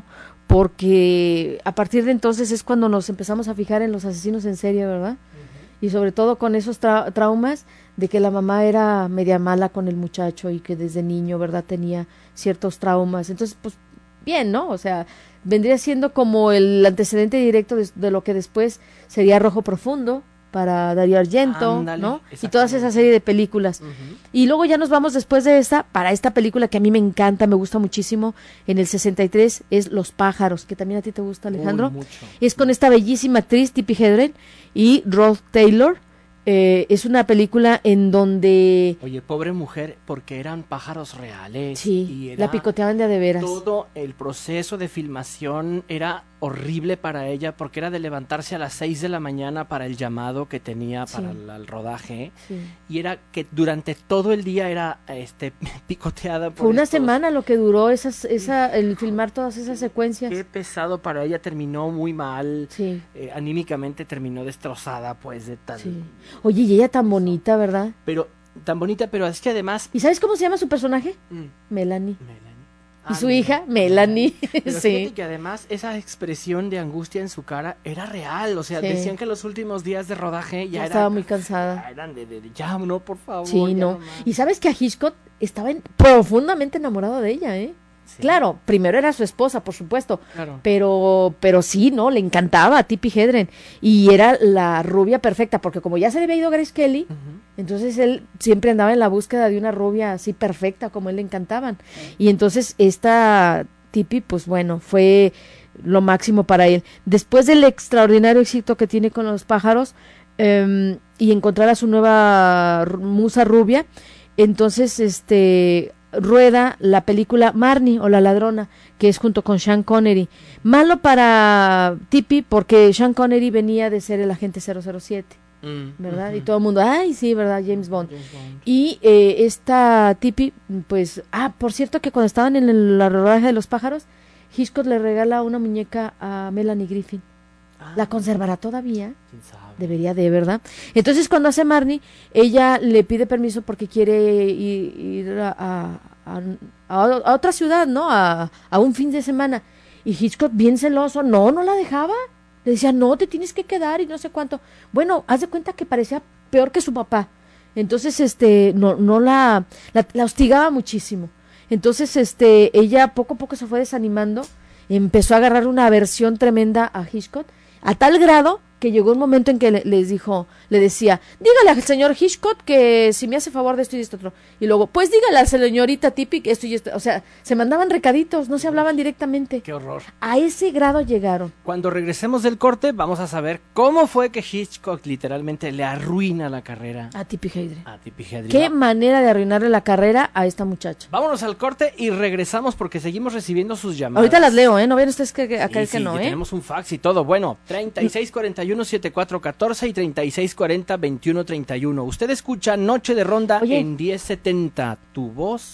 porque a partir de entonces es cuando nos empezamos a fijar en los asesinos en serie, ¿verdad? Uh-huh. Y sobre todo con esos tra- traumas de que la mamá era media mala con el muchacho y que desde niño, ¿verdad?, tenía ciertos traumas. Entonces, pues bien, ¿no? O sea, vendría siendo como el antecedente directo de, de lo que después sería Rojo Profundo para Dario Argento, Ándale, ¿no? Y toda esa serie de películas. Uh-huh. Y luego ya nos vamos después de esta, para esta película que a mí me encanta, me gusta muchísimo, en el sesenta y tres, es Los pájaros, que también a ti te gusta, Alejandro. Uy, mucho. Es con esta bellísima actriz, Tippi Hedren, y Rod Taylor. Eh, es una película en donde... Oye, pobre mujer, porque eran pájaros reales. Sí, y era la picoteaban de a de veras. Todo el proceso de filmación era horrible para ella, porque era de levantarse a las seis de la mañana para el llamado que tenía para sí. el, el rodaje. Sí. Y era que durante todo el día era este picoteada. Por Fue una estos... semana lo que duró esas, esa, el filmar todas esas secuencias. Qué pesado para ella, terminó muy mal. Sí. Eh, anímicamente terminó destrozada, pues, de tal... Sí. Oye, y ella tan bonita, ¿verdad? Pero, tan bonita, pero es que además... ¿Y sabes cómo se llama su personaje? Mm. Melanie. Melanie. Y ah, su hija, Melanie. Pero sí. fíjate que además esa expresión de angustia en su cara era real. O sea, sí. decían que los últimos días de rodaje ya, ya era, estaba muy cansada. Ya eran de, de, de ya, no, por favor. Sí, no. Y sabes que a Hitchcock estaba en, profundamente enamorado de ella, ¿eh? Sí. Claro, primero era su esposa, por supuesto, claro. pero pero sí, ¿no? Le encantaba a Tippi Hedren y era la rubia perfecta, porque como ya se le había ido Grace Kelly, uh-huh. entonces él siempre andaba en la búsqueda de una rubia así perfecta, como él le encantaban. Uh-huh. Y entonces esta Tippi, pues bueno, fue lo máximo para él. Después del extraordinario éxito que tiene con Los pájaros um, y encontrar a su nueva musa rubia, entonces este... rueda la película Marnie o La ladrona, que es junto con Sean Connery. Malo para Tippi porque Sean Connery venía de ser el agente cero cero siete, mm, ¿verdad? Uh-huh. Y todo el mundo, ay, sí, ¿verdad? James Bond. James Bond. Y eh, esta Tippi, pues, ah, por cierto que cuando estaban en el, la rodaje de Los pájaros, Hitchcock le regala una muñeca a Melanie Griffith. Ah, ¿la conservará todavía? ¿Quién sabe? Debería de, ¿verdad? Entonces cuando hace Marnie, ella le pide permiso porque quiere ir, ir a, a, a, a otra ciudad, ¿no? A, a un fin de semana. Y Hitchcock, bien celoso, no, no la dejaba. Le decía, no, te tienes que quedar y no sé cuánto. Bueno, haz de cuenta que parecía peor que su papá. Entonces, este, no, no la, la, la hostigaba muchísimo. Entonces, este, ella poco a poco se fue desanimando, empezó a agarrar una aversión tremenda a Hitchcock, a tal grado que llegó un momento en que le, les dijo, le decía, dígale al señor Hitchcock que si me hace favor de esto y esto otro. Y luego, pues dígale a la señorita Tippi que esto y esto. O sea, se mandaban recaditos, no se hablaban directamente. Qué horror. A ese grado llegaron. Cuando regresemos del corte, vamos a saber cómo fue que Hitchcock literalmente le arruina la carrera a Tippi Hedren. A Tippi Hedren. Qué manera de arruinarle la carrera a esta muchacha. Vámonos al corte y regresamos porque seguimos recibiendo sus llamadas. Ahorita las leo, ¿eh? No vean ustedes que, que acá sí, es que sí, no, que ¿eh? tenemos un fax y todo. Bueno, treinta y seis cuarenta y uno setenta y cuatro catorce y treinta y seis cuarenta veintiuno treinta y uno. Usted escucha Noche de Ronda. Oye, en diez setenta. Tu voz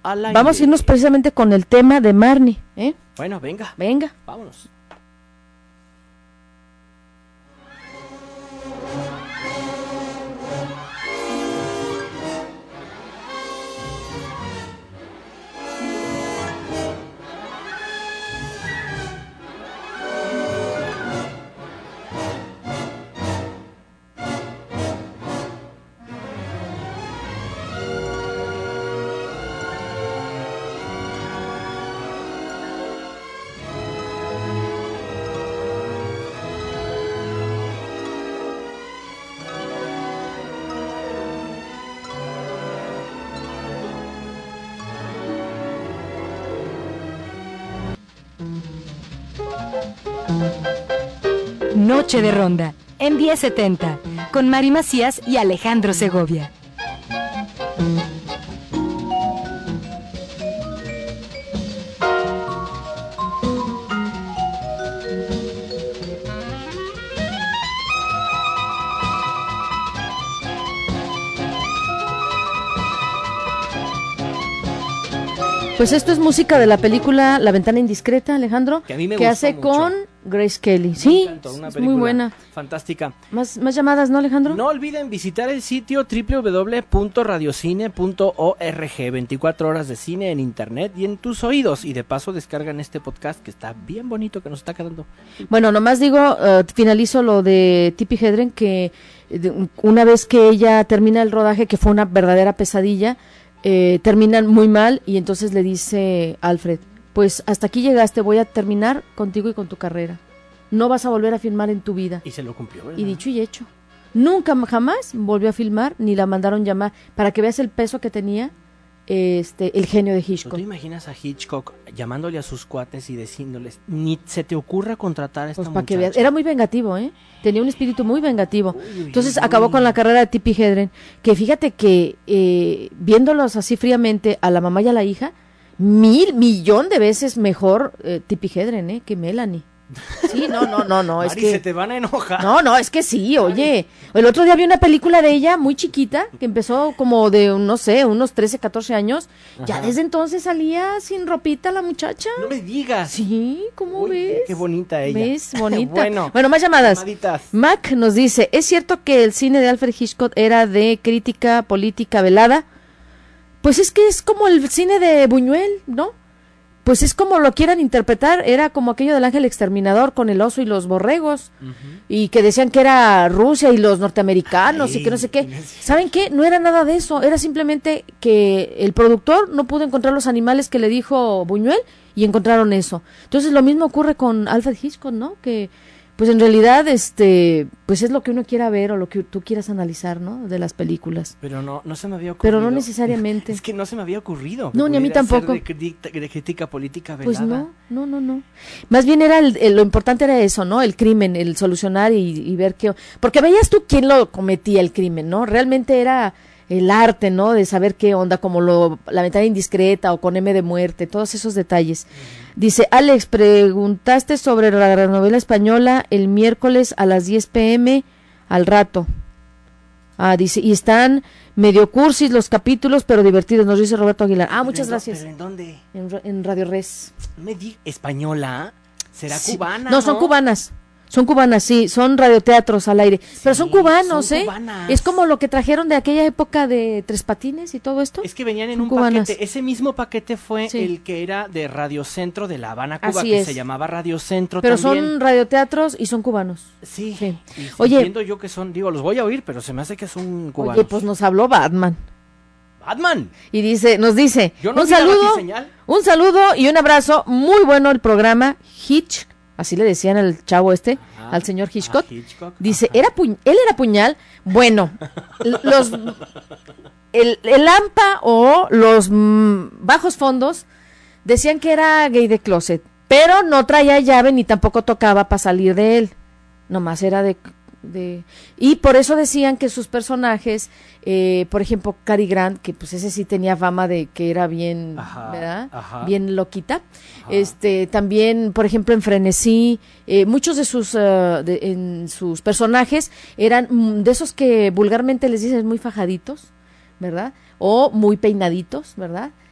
al aire. Vamos a irnos precisamente con el tema de Marnie, ¿eh? Bueno, venga. Venga. Vámonos. Noche de Ronda, en diez setenta, con Mari Macías y Alejandro Segovia. Pues esto es música de la película La Ventana Indiscreta, Alejandro, que, a mí me que gustó hace mucho. con Grace Kelly. Me Sí, encantó, una es muy buena. Fantástica. Más, más llamadas, ¿no, Alejandro? No olviden visitar el sitio doble u doble u doble u punto radiocine punto org. veinticuatro horas de cine en internet y en tus oídos. Y de paso descargan este podcast que está bien bonito, que nos está quedando. Bueno, nomás digo, uh, finalizo lo de Tippi Hedren, que de, una vez que ella termina el rodaje, que fue una verdadera pesadilla, eh, terminan muy mal y entonces le dice Alfred, pues hasta aquí llegaste, voy a terminar contigo y con tu carrera. No vas a volver a filmar en tu vida. Y se lo cumplió, ¿verdad? Y dicho y hecho. Nunca jamás volvió a filmar, ni la mandaron llamar, para que veas el peso que tenía este el genio de Hitchcock. ¿Tú te imaginas a Hitchcock llamándole a sus cuates y diciéndoles, ni se te ocurra contratar a esta Pues para que muchacha? veas, era muy vengativo, ¿eh? Tenía un espíritu muy vengativo. Uy, uy, Entonces uy, acabó uy. con la carrera de Tippi Hedren, que fíjate que eh, viéndolos así fríamente a la mamá y a la hija, mil, millón de veces mejor eh, Tippi Hedren, ¿eh? Que Melanie. Sí, no, no, no, no, es Mari, que... se te van a enojar. No, no, es que sí, oye. El otro día vi una película de ella muy chiquita, que empezó como de, no sé, unos trece, catorce años. Ya Ajá. desde entonces salía sin ropita la muchacha. No me digas. Sí, ¿cómo Uy, ves? qué bonita ella. ¿Ves? Bonita. Bueno, bueno, más llamadas. llamaditas. Mac nos dice, ¿es cierto que el cine de Alfred Hitchcock era de crítica política velada? Pues es que es como el cine de Buñuel, ¿no? Pues es como lo quieran interpretar, era como aquello del ángel exterminador con el oso y los borregos, Ujú. y que decían que era Rusia y los norteamericanos Ay, y que no sé qué. no es- ¿Saben qué? No era nada de eso, era simplemente que el productor no pudo encontrar los animales que le dijo Buñuel y encontraron eso. Entonces lo mismo ocurre con Alfred Hitchcock, ¿no? Que pues en realidad este pues es lo que uno quiera ver o lo que tú quieras analizar, ¿no? De las películas. Pero no, no se me había ocurrido. Pero no necesariamente. Es que no se me había ocurrido. que No, ni a mí pudiera ser tampoco. De, cri- de crítica política velada. Pues no, no, no, no. Más bien era el, el- lo importante era eso, ¿no? El crimen, el solucionar y, y ver qué... Porque veías tú quién lo cometía el crimen, ¿no? Realmente era el arte, ¿no? De saber qué onda, como lo La Ventana Indiscreta o con M de Muerte, todos esos detalles. Dice, Alex, preguntaste sobre la novela española el miércoles a las diez pm al rato. Ah, dice, y están medio cursis los capítulos, pero divertidos, nos dice Roberto Aguilar. Ah, ¿Pero muchas en dó- gracias. ¿Pero en dónde? En, ra- en Radio Res. No me di española. ¿Será Sí. cubana? No, son cubanas. Son cubanas, sí, son radioteatros al aire. Pero son Sí, cubanos, son ¿eh? cubanas. Es como lo que trajeron de aquella época de Tres Patines y todo esto. Es que venían en Son un cubanas. paquete. Ese mismo paquete fue Sí. el que era de Radio Centro de La Habana, Cuba, Así que es. se llamaba Radio Centro Pero también. son radioteatros y son cubanos. Sí. Sí. Y Oye. entiendo yo que son, digo, los voy a oír, pero se me hace que son cubanos. Oye, pues nos habló Batman. Batman. Y dice, nos dice, Yo no un vi la saludo, batiseñal. un saludo y un abrazo. Muy bueno el programa Hitch, así le decían al chavo este, Ajá. al señor Hitchcock. Ah, Hitchcock. Dice, Ajá. era puñ- él era puñal. Bueno, l- los el, el AMPA o los mm, bajos fondos decían que era gay de closet, pero no traía llave ni tampoco tocaba para salir de él. Nomás era de, de... Y por eso decían que sus personajes, eh, por ejemplo, Cary Grant, que pues ese sí tenía fama de que era bien, Ajá, ¿verdad? ajá. Bien loquita. Ajá. Este, también, por ejemplo, en Frenesí, eh, muchos de sus, eh, de- en sus personajes eran mm, de esos que vulgarmente les dicen muy fajaditos, ¿verdad? O muy peinaditos, ¿verdad?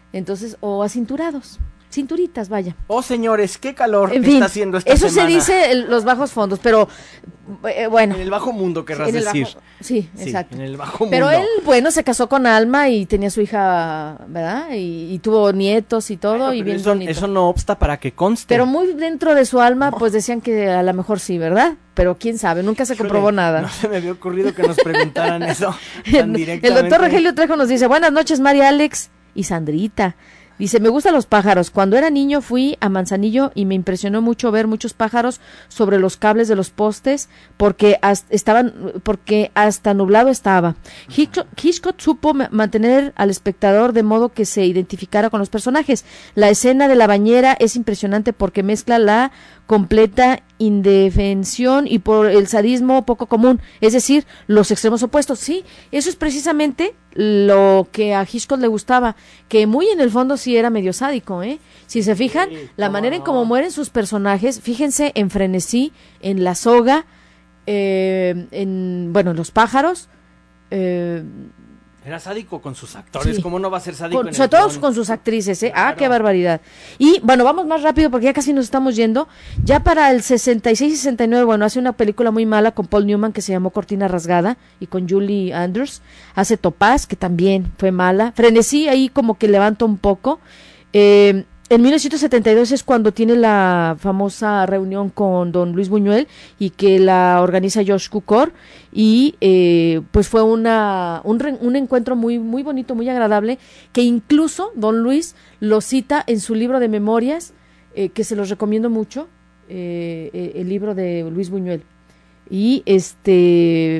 Entonces, o acinturados, cinturitas, vaya. Oh, señores, qué calor En fin, está haciendo esta eso semana. se dice en los bajos fondos, pero eh, bueno. En el bajo mundo, querrás en el decir. bajo- sí, Sí, exacto. en el bajo mundo. Pero él, bueno, se casó con Alma y tenía su hija, ¿verdad? Y, y tuvo nietos y todo, Bueno, y pero bien eso, bonito. eso no obsta para que conste. Pero muy dentro de su alma, pues decían que a lo mejor sí, ¿verdad? Pero quién sabe, nunca se Híjole, comprobó nada. No se me había ocurrido que nos preguntaran eso tan El, directamente. el doctor Rogelio Trejo nos dice, buenas noches, María Alex y Sandrita. Dice, me gustan los pájaros. Cuando era niño fui a Manzanillo y me impresionó mucho ver muchos pájaros sobre los cables de los postes porque hasta, estaban, porque hasta nublado estaba. Hitchcock, Hitchcock supo ma- mantener al espectador de modo que se identificara con los personajes. La escena de la bañera es impresionante porque mezcla la completa indefensión y por el sadismo poco común, es decir, los extremos opuestos. Sí, eso es precisamente lo que a Hitchcock le gustaba, que muy en el fondo sí era medio sádico, ¿eh? Si se fijan, Sí, la cómo manera en no. cómo mueren sus personajes, fíjense en Frenesí, en La Soga, eh, en, bueno, en Los pájaros, eh, Era sádico con sus actores, Sí. ¿cómo no va a ser sádico con- en sobre el todo guión? con sus actrices, ¿eh? Ah, Claro. qué barbaridad. Y bueno, vamos más rápido porque ya casi nos estamos yendo. Ya para el sesenta y seis y sesenta y nueve, bueno, hace una película muy mala con Paul Newman que se llamó Cortina Rasgada y con Julie Andrews. Hace Topaz, que también fue mala. Frenesí, ahí como que levanta un poco. Eh, en mil novecientos setenta y dos es cuando tiene la famosa reunión con don Luis Buñuel y que la organiza George Cukor y eh, pues fue una un, re- un encuentro muy muy bonito, muy agradable, que incluso don Luis lo cita en su libro de memorias, eh, que se los recomiendo mucho, eh, eh, el libro de Luis Buñuel. Y este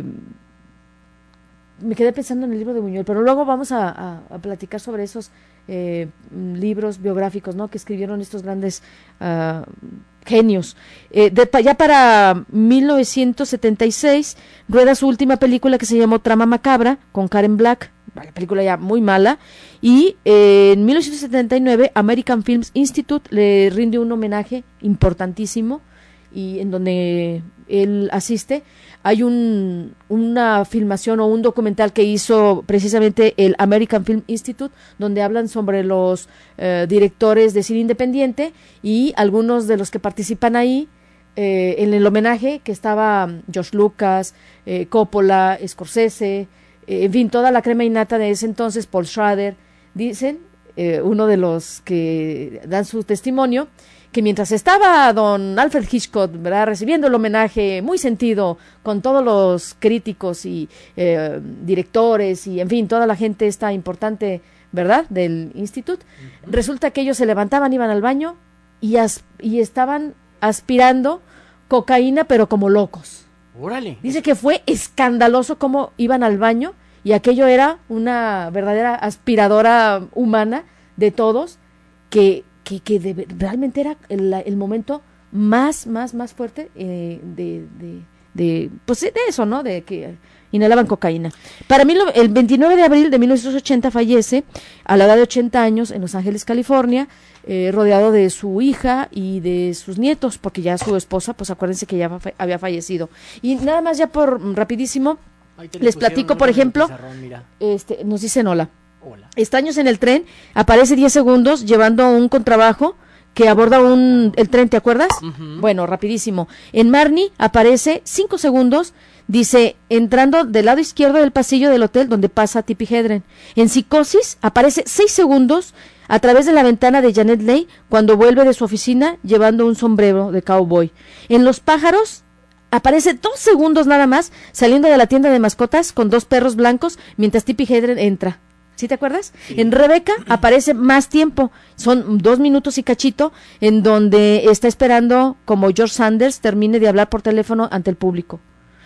me quedé pensando en el libro de Buñuel, pero luego vamos a, a- a platicar sobre esos eh, mm, libros biográficos, ¿no?, que escribieron estos grandes ah, genios. Eh, de pa- ya para mil novecientos setenta y seis rueda su última película que se llamó Trama Macabra con Karen Black, la película ya muy mala, y eh, en mil novecientos setenta y nueve American Films Institute le rinde un homenaje importantísimo y en donde él asiste. Hay un, una filmación o un documental que hizo precisamente el American Film Institute, donde hablan sobre los eh, directores de cine independiente y algunos de los que participan ahí eh, en el homenaje, que estaba George Lucas, eh, Coppola, Scorsese, eh, en fin, toda la crema innata de ese entonces, Paul Schrader. Dicen, eh, uno de los que dan su testimonio, que mientras estaba don Alfred Hitchcock, ¿verdad?, recibiendo el homenaje muy sentido con todos los críticos y eh, directores y en fin, toda la gente esta importante, ¿verdad?, del instituto, uh-huh. Resulta que ellos se levantaban, iban al baño y, as- y estaban aspirando cocaína, pero como locos. Órale. Dice que fue escandaloso cómo iban al baño y aquello era una verdadera aspiradora humana de todos, que que, que de, realmente era el, el momento más, más, más fuerte eh, de, de, de, pues de eso, ¿no?, de que inhalaban cocaína. Para mí, el veintinueve de abril de mil novecientos ochenta fallece a la edad de ochenta años en Los Ángeles, California, eh, rodeado de su hija y de sus nietos, porque ya su esposa, pues acuérdense que ya fa- había fallecido. Y nada más ya por rapidísimo, les platico, por ejemplo, este, nos dicen hola. Hola. Estaños en el tren, aparece diez segundos llevando un contrabajo que aborda un el tren, ¿te acuerdas? Uh-huh. Bueno, rapidísimo. En Marnie aparece cinco segundos, dice, entrando del lado izquierdo del pasillo del hotel donde pasa Tippi Hedren. En Psicosis aparece seis segundos a través de la ventana de Janet Leigh cuando vuelve de su oficina llevando un sombrero de cowboy. En Los pájaros aparece dos segundos nada más saliendo de la tienda de mascotas con dos perros blancos mientras Tippi Hedren entra. ¿Sí te acuerdas? Sí. En Rebeca aparece más tiempo, son dos minutos y cachito, en donde está esperando como George Sanders termine de hablar por teléfono ante el público.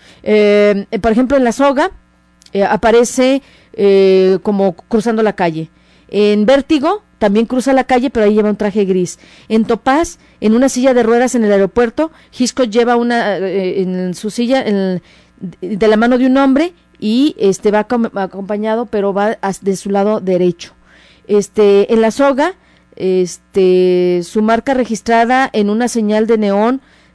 Eh, por ejemplo, en La Soga eh, aparece eh, como cruzando la calle. En Vértigo también cruza la calle, pero ahí lleva un traje gris. En Topaz, en una silla de ruedas en el aeropuerto, Hitchcock lleva una eh, en su silla en, de la mano de un hombre, y este va com- acompañado, pero va de su lado derecho. Este, en La Soga, este, su marca registrada en una señal de neón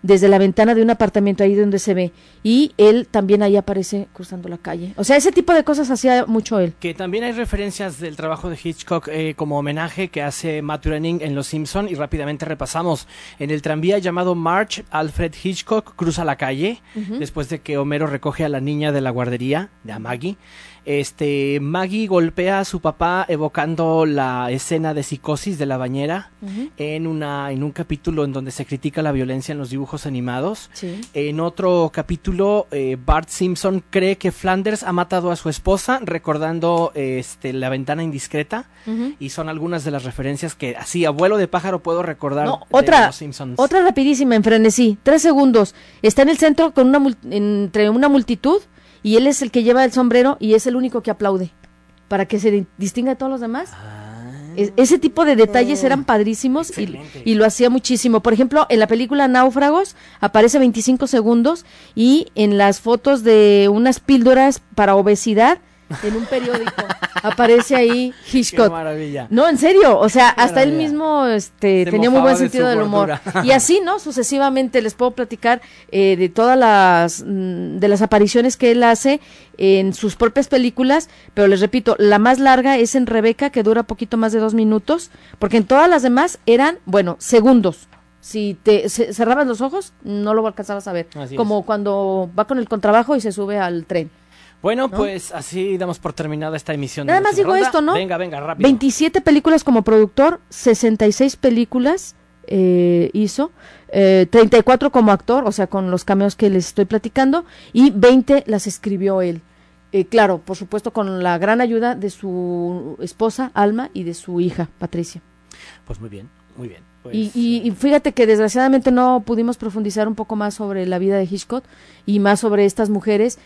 desde la ventana de un apartamento ahí donde se ve, y él también ahí aparece cruzando la calle. O sea, ese tipo de cosas hacía mucho él. Que también hay referencias del trabajo de Hitchcock eh, como homenaje que hace Matt Groening en Los Simpson, y rápidamente repasamos. En el tranvía llamado March, Alfred Hitchcock cruza la calle uh-huh. después de que Homero recoge a la niña de la guardería, de a Maggie. Este, Maggie golpea a su papá evocando la escena de psicosis de la bañera uh-huh. en una en un capítulo en donde se critica la violencia en los dibujos animados. Sí. En otro capítulo, eh, Bart Simpson cree que Flanders ha matado a su esposa, recordando este la ventana indiscreta, uh-huh. y son algunas de las referencias que así a vuelo de pájaro puedo recordar. No, de otra, Los Simpsons. Otra rapidísima en frenesí, tres segundos. Está en el centro con una entre una multitud. Y él es el que lleva el sombrero y es el único que aplaude, para que se distinga de todos los demás. Ah, es, ese tipo de detalles eran padrísimos y, y lo hacía muchísimo. Por ejemplo, en la película Náufragos aparece veinticinco segundos, y en las fotos de unas píldoras para obesidad en un periódico aparece ahí Hitchcock. Qué maravilla. No, en serio, o sea, hasta maravilla. él mismo este, Se tenía muy buen de sentido del humor. Y así, ¿no? Sucesivamente les puedo platicar eh, de todas las mm, de las apariciones que él hace en sus propias películas, pero les repito, la más larga es en Rebeca, que dura poquito más de dos minutos, porque en todas las demás eran, bueno, segundos. Si te ce- cerrabas los ojos, no lo alcanzabas a ver. Así como es. Cuando va con el contrabajo y se sube al tren. Bueno, ¿no? Pues así damos por terminada esta emisión. Nada de más Noche de digo Ronda. esto, ¿no? Venga, venga, rápido. veintisiete películas como productor, sesenta y seis películas eh, hizo, eh, treinta y cuatro como actor, o sea, con los cameos que les estoy platicando, y veinte las escribió él. Eh, claro, por supuesto, con la gran ayuda de su esposa, Alma, y de su hija, Patricia. Pues muy bien, muy bien. Pues, y, y, y fíjate que desgraciadamente no pudimos profundizar un poco más sobre la vida de Hitchcock y más sobre estas mujeres,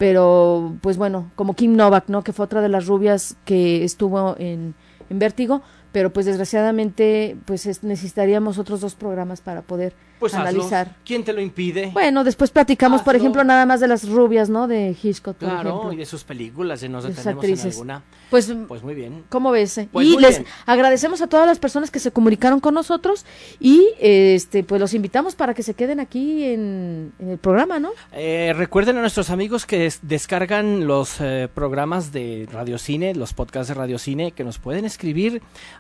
pero pues bueno, como Kim Novak, ¿no? Que fue otra de las rubias que estuvo en, en Vértigo, pero pues desgraciadamente pues es, necesitaríamos otros dos programas para poder pues analizar. Hazlos. ¿Quién te lo impide? Bueno, después platicamos, Hazlo. por ejemplo, nada más de las rubias, ¿no? De Hitchcock, por Claro, ejemplo. y de sus películas, si nos De sus detenemos en actrices. alguna. Pues, Pues muy bien. ¿cómo ves? eh? Pues y muy les bien. agradecemos a todas las personas que se comunicaron con nosotros y eh, este pues los invitamos para que se queden aquí en, en el programa, ¿no? Eh, recuerden a nuestros amigos que des- descargan los eh, programas de Radiocine, los podcasts de Radiocine, que nos pueden escribir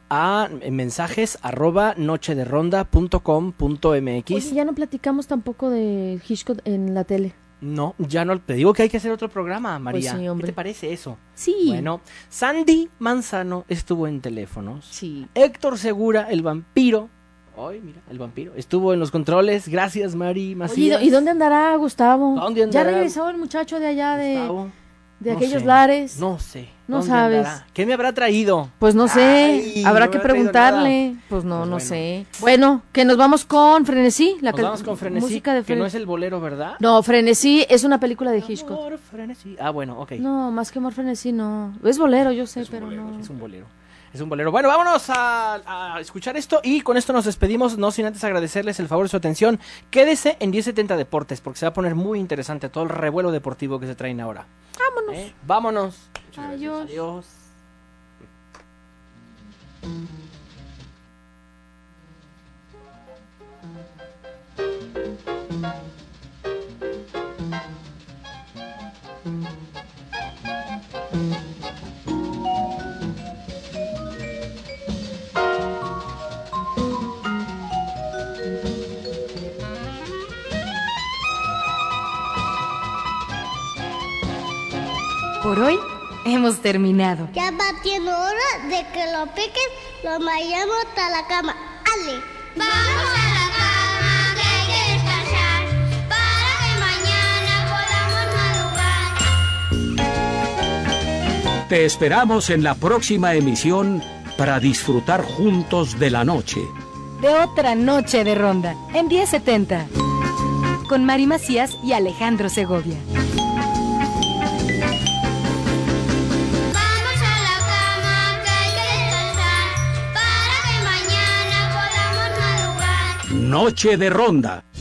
a en mensajes arroba nochederonda punto com punto mx. Oye, ya no platicamos tampoco de Hitchcock en la tele. No, ya no, te digo que hay que hacer otro programa, María. Pues sí, hombre. ¿Qué te parece eso? Sí. Bueno, Sandy Manzano estuvo en teléfonos. Sí. Héctor Segura, el vampiro. Ay, mira, el vampiro. Estuvo en los controles. Gracias, Mari Oye, Macías. ¿y dónde andará Gustavo? ¿Dónde andará? ¿Ya regresó el muchacho de allá de, Gustavo? de No aquellos sé, lares? No sé. No ¿Dónde sabes. andará? ¿Qué me habrá traído? Pues no sé, Ay, habrá no que me ha traído preguntarle. nada. Pues no, Pues no bueno. sé. Bueno, que nos vamos con Frenesí. La Nos ca- vamos con Frenesí, música de que no Fren- es el bolero, ¿verdad? No, Frenesí es una película de Hitchcock. Amor, Frenesí. Ah, bueno, ok. No, más que amor frenesí, no. Es bolero, yo sé, es un pero bolero, no. es un bolero. Es un bolero. Bueno, vámonos a, a escuchar esto y con esto nos despedimos, no sin antes agradecerles el favor de su atención. Quédese en diez setenta Deportes porque se va a poner muy interesante todo el revuelo deportivo que se traen ahora. Vámonos. ¿Eh? Vámonos. Muchas gracias. Adiós. Adiós. Por hoy hemos terminado. Ya va siendo hora de que lo piques, lo vayamos a la cama. ¡Ale! Vamos a la cama, que hay que descansar, para que mañana podamos madrugar. Te esperamos en la próxima emisión para disfrutar juntos de la noche. De otra noche de ronda en diez setenta. Con Mari Macías y Alejandro Segovia. Vamos a la cama, que hay que descansar, para que mañana podamos madrugar. Noche de Ronda.